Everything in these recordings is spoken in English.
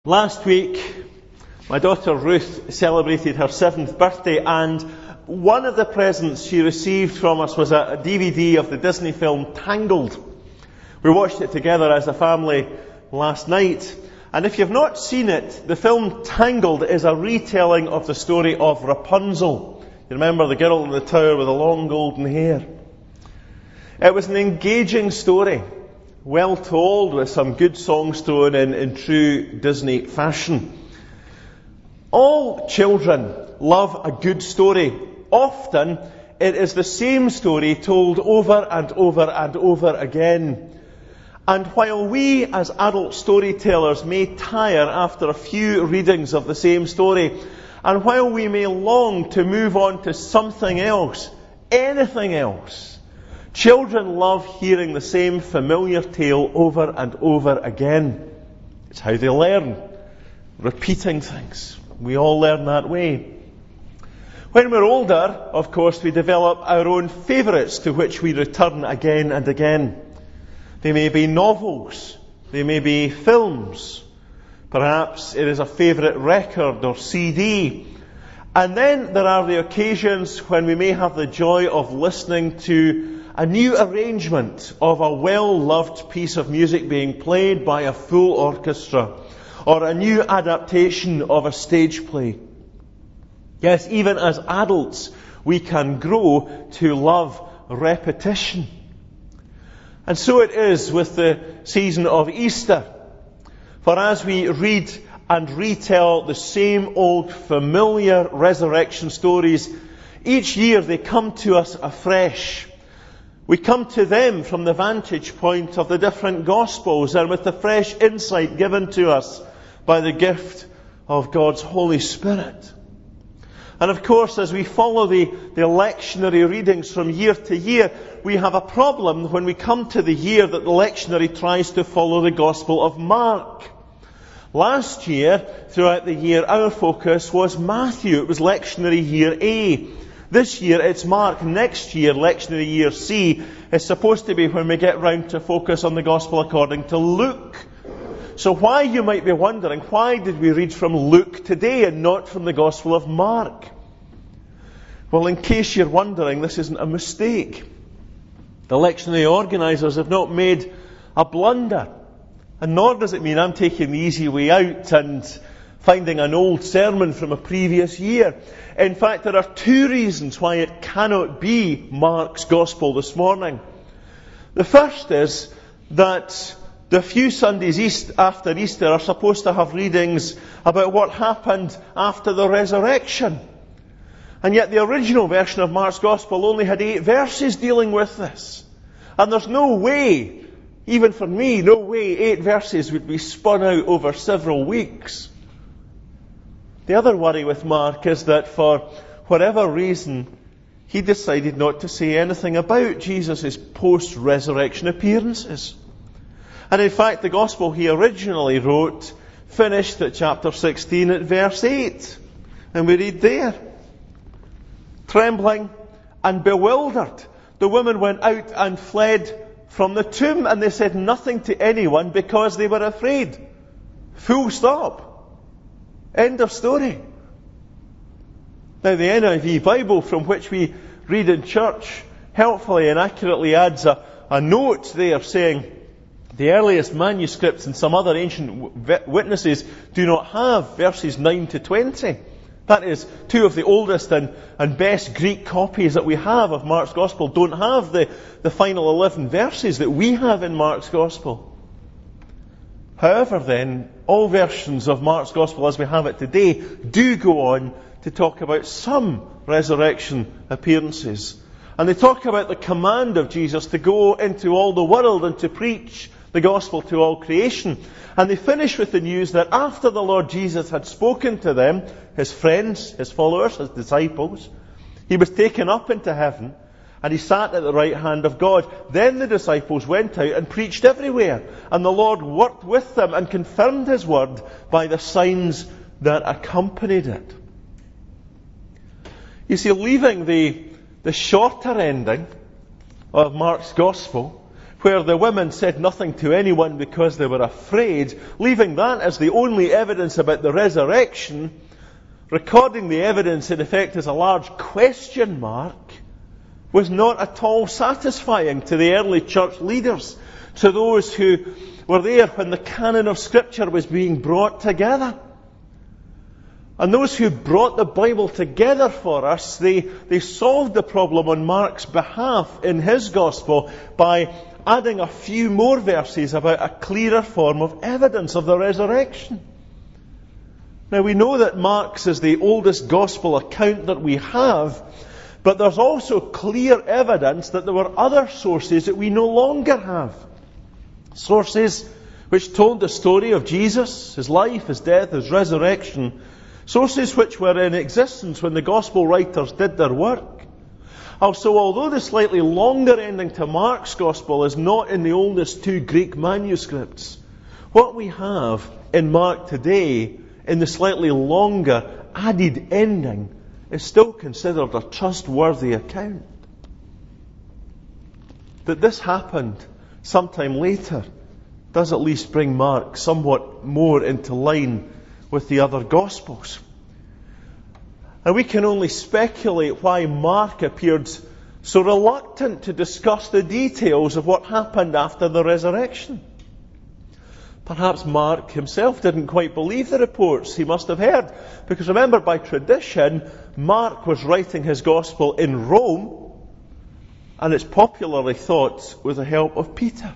Last week, my daughter Ruth celebrated her 7th birthday, and one of the presents she received from us was a DVD of the Disney film Tangled. We watched it together as a family last night, and if you've not seen it, the film Tangled is a retelling of the story of Rapunzel. You remember the girl in the tower with the long golden hair? It was an engaging story, well told, with some good songs thrown in true Disney fashion. All children love a good story. Often it is the same story told over and over and over again. And while we as adult storytellers may tire after a few readings of the same story, and while we may long to move on to something else, anything else, children love hearing the same familiar tale over and over again. It's how they learn, repeating things. We all learn that way. When we're older, of course, we develop our own favourites to which we return again and again. They may be novels, they may be films, perhaps it is a favourite record or CD. And then there are the occasions when we may have the joy of listening to a new arrangement of a well-loved piece of music being played by a full orchestra, or a new adaptation of a stage play. Yes, even as adults, we can grow to love repetition. And so it is with the season of Easter. For as we read and retell the same old familiar resurrection stories, each year they come to us afresh. We come to them from the vantage point of the different Gospels and with the fresh insight given to us by the gift of God's Holy Spirit. And of course, as we follow the lectionary readings from year to year, we have a problem when we come to the year that the lectionary tries to follow the Gospel of Mark. Last year, throughout the year, our focus was Matthew. It was lectionary year A. This year it's Mark. Next year, lectionary year C, is supposed to be when we get round to focus on the Gospel according to Luke. So why, you might be wondering, why did we read from Luke today and not from the Gospel of Mark? Well, in case you're wondering, this isn't a mistake. The lectionary organisers have not made a blunder. And nor does it mean I'm taking the easy way out and finding an old sermon from a previous year. In fact, there are two reasons why it cannot be Mark's Gospel this morning. The first is that the few Sundays after Easter are supposed to have readings about what happened after the resurrection. And yet the original version of Mark's Gospel only had 8 verses dealing with this. And there's no way, even for me, no way 8 verses would be spun out over several weeks. The other worry with Mark is that for whatever reason, he decided not to say anything about Jesus' post-resurrection appearances. And in fact, the Gospel he originally wrote finished at chapter 16 at verse 8. And we read there, "Trembling and bewildered, the women went out and fled from the tomb, and they said nothing to anyone because they were afraid." Full stop. End of story. Now the NIV Bible, from which we read in church, helpfully and accurately adds a note there saying the earliest manuscripts and some other ancient witnesses do not have verses 9 to 20. That is, 2 of the oldest and best Greek copies that we have of Mark's Gospel don't have the final 11 verses that we have in Mark's Gospel. However then, all versions of Mark's Gospel as we have it today do go on to talk about some resurrection appearances. And they talk about the command of Jesus to go into all the world and to preach the Gospel to all creation. And they finish with the news that after the Lord Jesus had spoken to them, his friends, his followers, his disciples, he was taken up into heaven and he sat at the right hand of God. Then the disciples went out and preached everywhere. And the Lord worked with them and confirmed his word by the signs that accompanied it. You see, leaving the shorter ending of Mark's Gospel where the women said nothing to anyone because they were afraid, leaving that as the only evidence about the resurrection, recording the evidence in effect as a large question mark, was not at all satisfying to the early church leaders, to those who were there when the canon of Scripture was being brought together. And those who brought the Bible together for us, they solved the problem on Mark's behalf in his Gospel by adding a few more verses about a clearer form of evidence of the resurrection. Now we know that Mark's is the oldest Gospel account that we have, but there's also clear evidence that there were other sources that we no longer have. Sources which told the story of Jesus, his life, his death, his resurrection. Sources which were in existence when the Gospel writers did their work. Also, although the slightly longer ending to Mark's Gospel is not in the oldest two Greek manuscripts, what we have in Mark today, in the slightly longer added ending, is still considered a trustworthy account. That this happened sometime later does at least bring Mark somewhat more into line with the other Gospels. And we can only speculate why Mark appeared so reluctant to discuss the details of what happened after the resurrection. Perhaps Mark himself didn't quite believe the reports he must have heard, because remember, by tradition, Mark was writing his Gospel in Rome, and it's popularly thought with the help of Peter.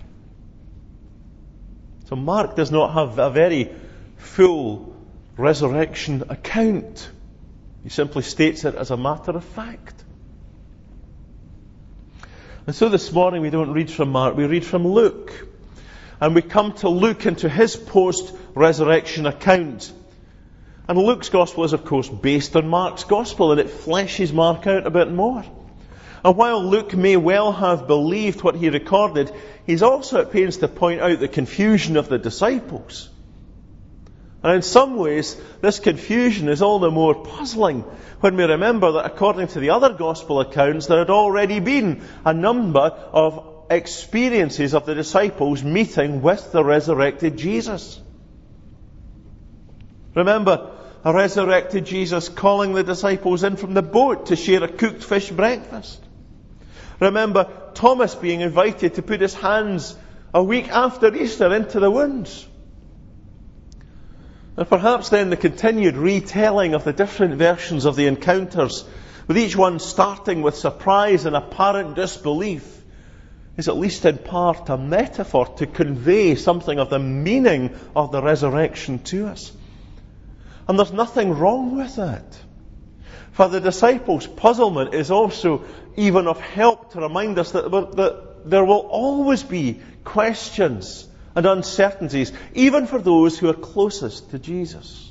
So Mark does not have a very full resurrection account. He simply states it as a matter of fact. And so this morning we don't read from Mark, we read from Luke. And we come to Luke into his post-resurrection account. And Luke's Gospel is, of course, based on Mark's Gospel, and it fleshes Mark out a bit more. And while Luke may well have believed what he recorded, he's also at pains to point out the confusion of the disciples. And in some ways, this confusion is all the more puzzling when we remember that according to the other Gospel accounts, there had already been a number of experiences of the disciples meeting with the resurrected Jesus. Remember, a resurrected Jesus calling the disciples in from the boat to share a cooked fish breakfast. Remember, Thomas being invited to put his hands a week after Easter into the wounds. And perhaps then the continued retelling of the different versions of the encounters, with each one starting with surprise and apparent disbelief, is at least in part a metaphor to convey something of the meaning of the resurrection to us. And there's nothing wrong with that. For the disciples' puzzlement is also even of help to remind us that there will always be questions and uncertainties, even for those who are closest to Jesus.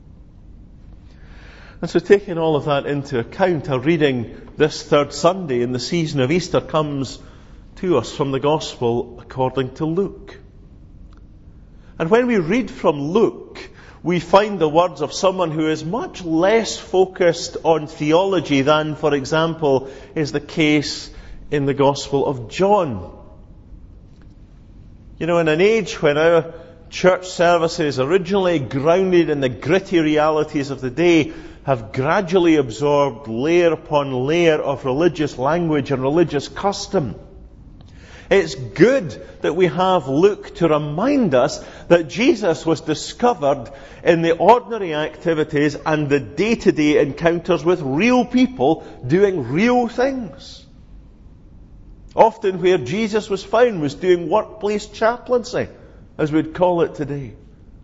And so taking all of that into account, our reading this third Sunday in the season of Easter comes to us from the Gospel according to Luke. And when we read from Luke, we find the words of someone who is much less focused on theology than, for example, is the case in the Gospel of John. You know, in an age when our church services, originally grounded in the gritty realities of the day, have gradually absorbed layer upon layer of religious language and religious custom, it's good that we have Luke to remind us that Jesus was discovered in the ordinary activities and the day-to-day encounters with real people doing real things. Often where Jesus was found was doing workplace chaplaincy, as we'd call it today.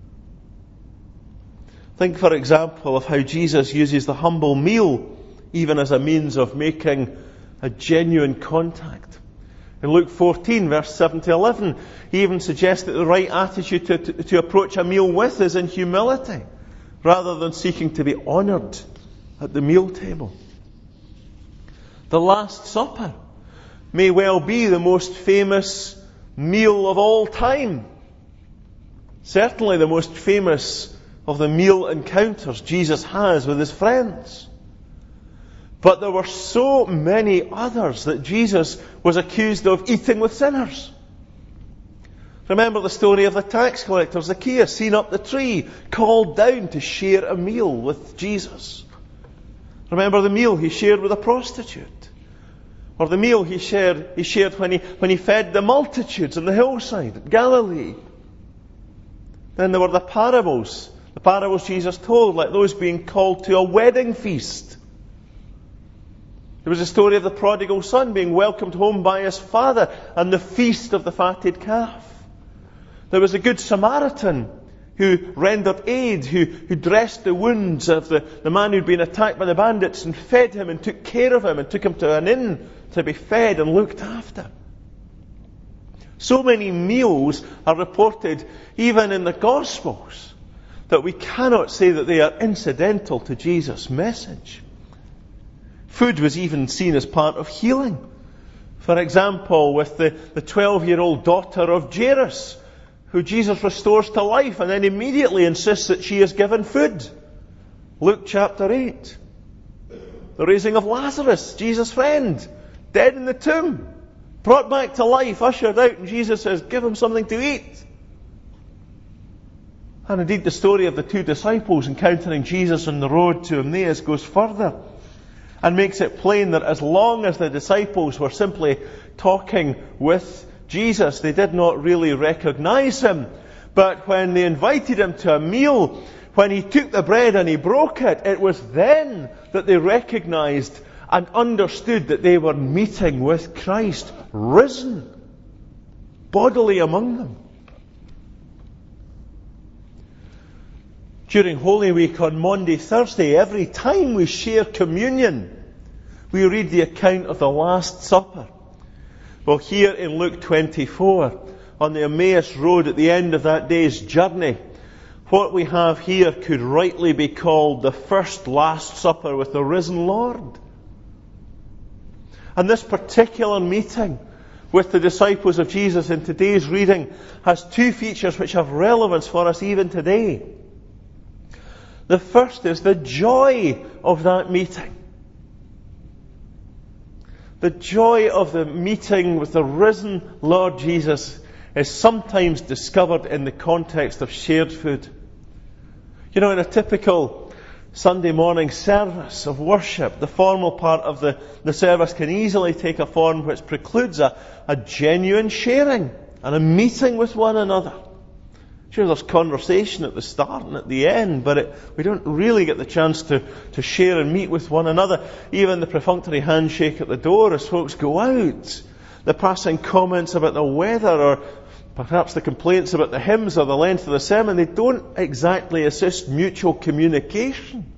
Think, for example, of how Jesus uses the humble meal even as a means of making a genuine contact. In Luke 14, verse 7 to 11, he even suggests that the right attitude to approach a meal with is in humility, rather than seeking to be honoured at the meal table. The Last Supper may well be the most famous meal of all time. Certainly the most famous of the meal encounters Jesus has with his friends. But there were so many others that Jesus was accused of eating with sinners. Remember the story of the tax collector, Zacchaeus, seen up the tree, called down to share a meal with Jesus. Remember the meal he shared with a prostitute. Or the meal he shared when he fed the multitudes on the hillside at Galilee. Then there were the parables Jesus told, like those being called to a wedding feast. There was the story of the prodigal son being welcomed home by his father and the feast of the fatted calf. There was a good Samaritan who rendered aid, who dressed the wounds of the man who'd been attacked by the bandits and fed him and took care of him and took him to an inn to be fed and looked after. So many meals are reported even in the Gospels that we cannot say that they are incidental to Jesus' message. Food was even seen as part of healing. For example, with the 12-year-old daughter of Jairus, who Jesus restores to life and then immediately insists that she is given food. Luke chapter 8. The raising of Lazarus, Jesus' friend, dead in the tomb, brought back to life, ushered out, and Jesus says, give him something to eat. And indeed the story of the two disciples encountering Jesus on the road to Emmaus goes further and makes it plain that as long as the disciples were simply talking with Jesus, they did not really recognize him. But when they invited him to a meal, when he took the bread and he broke it, it was then that they recognized and understood that they were meeting with Christ, risen, bodily among them. During Holy Week on Maundy Thursday, every time we share communion, we read the account of the Last Supper. Well, here in Luke 24, on the Emmaus Road at the end of that day's journey, what we have here could rightly be called the first Last Supper with the risen Lord. And this particular meeting with the disciples of Jesus in today's reading has two features which have relevance for us even today. The first is the joy of that meeting. The joy of the meeting with the risen Lord Jesus is sometimes discovered in the context of shared food. You know, in a typical Sunday morning service of worship, the formal part of the service can easily take a form which precludes a genuine sharing and a meeting with one another. Sure, there's conversation at the start and at the end, but we don't really get the chance to share and meet with one another. Even the perfunctory handshake at the door as folks go out. The passing comments about the weather, or perhaps the complaints about the hymns or the length of the sermon, they don't exactly assist mutual communication.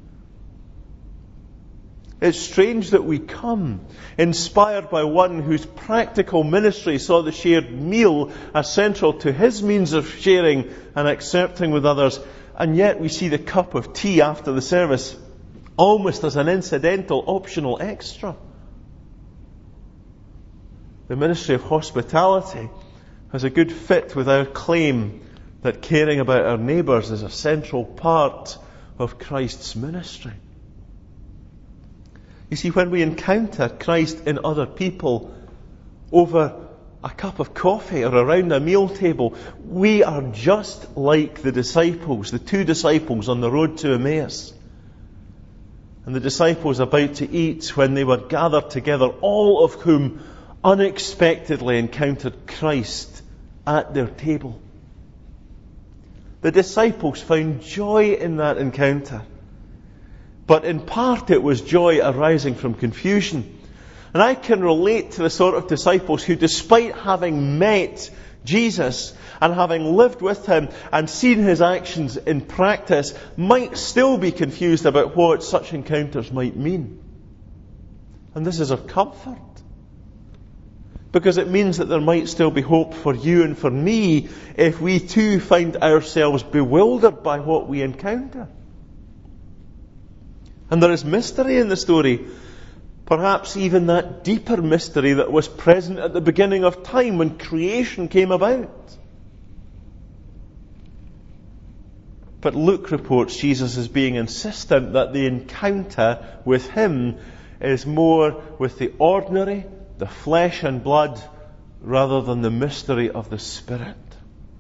It's strange that we come, inspired by one whose practical ministry saw the shared meal as central to his means of sharing and accepting with others, and yet we see the cup of tea after the service almost as an incidental, optional extra. The ministry of hospitality has a good fit with our claim that caring about our neighbours is a central part of Christ's ministry. You see, when we encounter Christ in other people over a cup of coffee or around a meal table, we are just like the disciples, the two disciples on the road to Emmaus. And the disciples about to eat when they were gathered together, all of whom unexpectedly encountered Christ at their table. The disciples found joy in that encounter. But in part it was joy arising from confusion. And I can relate to the sort of disciples who, despite having met Jesus and having lived with him and seen his actions in practice, might still be confused about what such encounters might mean. And this is of comfort, because it means that there might still be hope for you and for me if we too find ourselves bewildered by what we encounter. And there is mystery in the story, perhaps even that deeper mystery that was present at the beginning of time when creation came about. But Luke reports Jesus as being insistent that the encounter with him is more with the ordinary, the flesh and blood, rather than the mystery of the Spirit.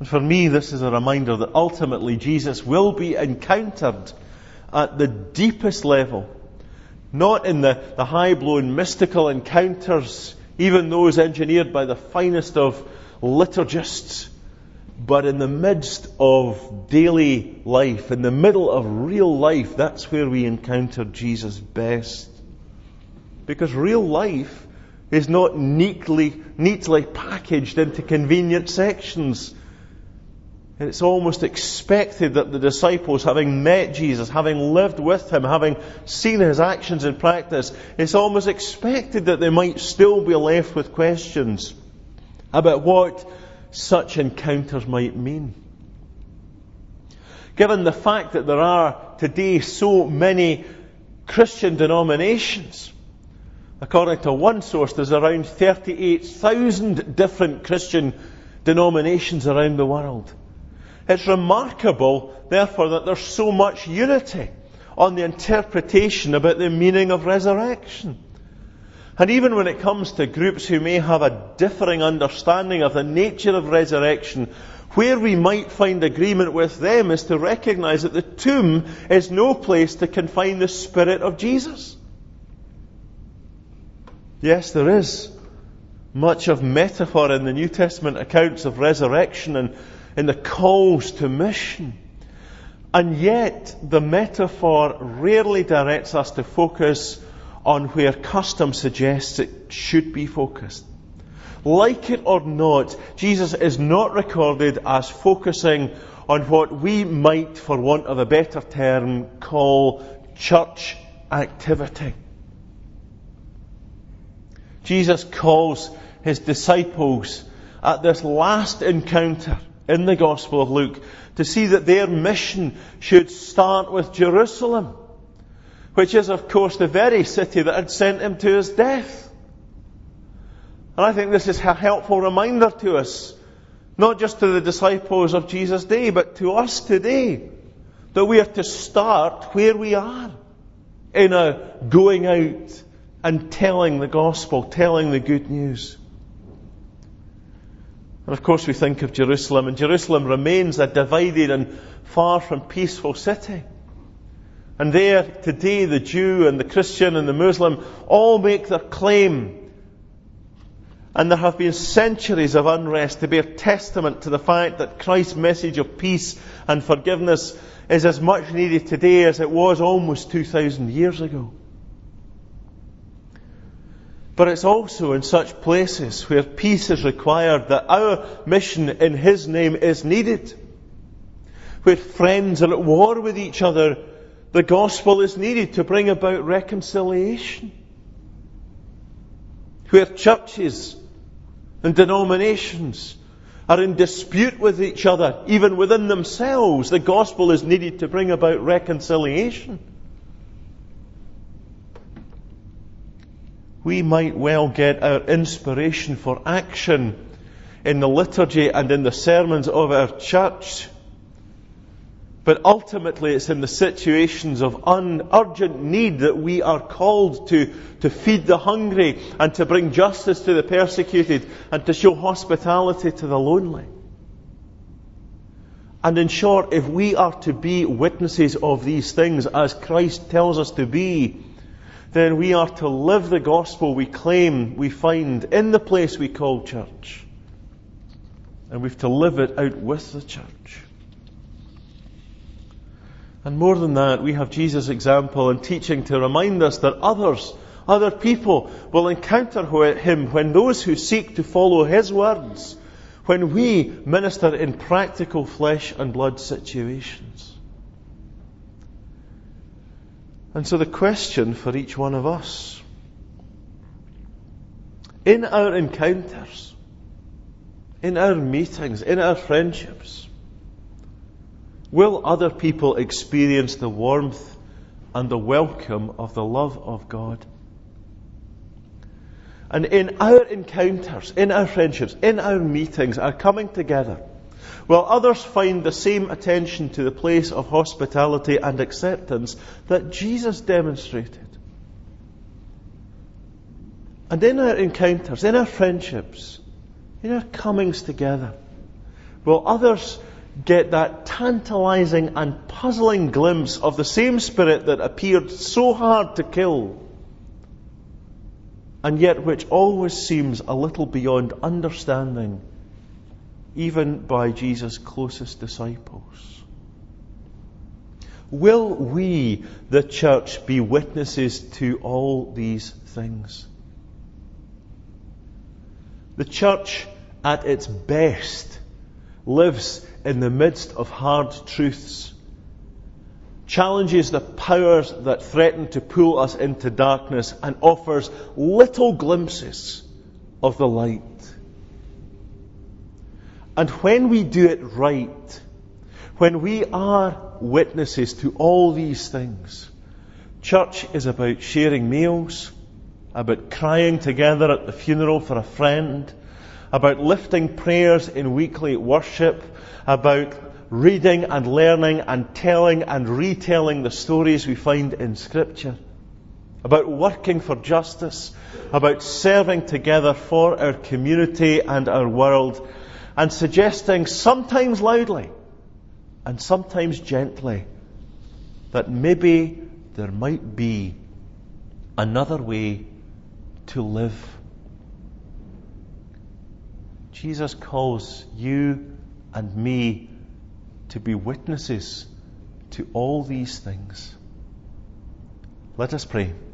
And for me, this is a reminder that ultimately Jesus will be encountered at the deepest level, not in the high-blown mystical encounters, even those engineered by the finest of liturgists, but in the midst of daily life, in the middle of real life. That's where we encounter Jesus best. Because real life is not neatly packaged into convenient sections. And it's almost expected that the disciples, having met Jesus, having lived with Him, having seen His actions in practice, it's almost expected that they might still be left with questions about what such encounters might mean. Given the fact that there are today so many Christian denominations, according to one source, there's around 38,000 different Christian denominations around the world. It's remarkable, therefore, that there's so much unity on the interpretation about the meaning of resurrection. And even when it comes to groups who may have a differing understanding of the nature of resurrection, where we might find agreement with them is to recognize that the tomb is no place to confine the Spirit of Jesus. Yes, there is much of metaphor in the New Testament accounts of resurrection and in the calls to mission. And yet, the metaphor rarely directs us to focus on where custom suggests it should be focused. Like it or not, Jesus is not recorded as focusing on what we might, for want of a better term, call church activity. Jesus calls His disciples at this last encounter in the Gospel of Luke to see that their mission should start with Jerusalem, which is, of course, the very city that had sent Him to His death. And I think this is a helpful reminder to us, not just to the disciples of Jesus' day, but to us today, that we are to start where we are in a going out and telling the gospel, telling the good news. And of course we think of Jerusalem, and Jerusalem remains a divided and far from peaceful city. And there today the Jew and the Christian and the Muslim all make their claim. And there have been centuries of unrest to bear testament to the fact that Christ's message of peace and forgiveness is as much needed today as it was almost 2,000 years ago. But it's also in such places where peace is required that our mission in His name is needed. Where friends are at war with each other, the gospel is needed to bring about reconciliation. Where churches and denominations are in dispute with each other, even within themselves, the gospel is needed to bring about reconciliation. We might well get our inspiration for action in the liturgy and in the sermons of our church. But ultimately it's in the situations of urgent need that we are called to feed the hungry and to bring justice to the persecuted and to show hospitality to the lonely. And in short, if we are to be witnesses of these things as Christ tells us to be, then we are to live the gospel we claim we find in the place we call church. And we've to live it out with the church. And more than that, we have Jesus' example and teaching to remind us that other people will encounter Him when those who seek to follow His words, when we minister in practical flesh and blood situations. And so the question for each one of us, in our encounters, in our meetings, in our friendships, will other people experience the warmth and the welcome of the love of God? And in our encounters, in our friendships, in our meetings, our coming together, will others find the same attention to the place of hospitality and acceptance that Jesus demonstrated? And in our encounters, in our friendships, in our comings together, while others get that tantalizing and puzzling glimpse of the same Spirit that appeared so hard to kill, and yet which always seems a little beyond understanding, even by Jesus' closest disciples. Will we, the church, be witnesses to all these things? The church, at its best, lives in the midst of hard truths, challenges the powers that threaten to pull us into darkness, and offers little glimpses of the light. And when we do it right, when we are witnesses to all these things, church is about sharing meals, about crying together at the funeral for a friend, about lifting prayers in weekly worship, about reading and learning and telling and retelling the stories we find in Scripture, about working for justice, about serving together for our community and our world, and suggesting, sometimes loudly and sometimes gently, that maybe there might be another way to live. Jesus calls you and me to be witnesses to all these things. Let us pray.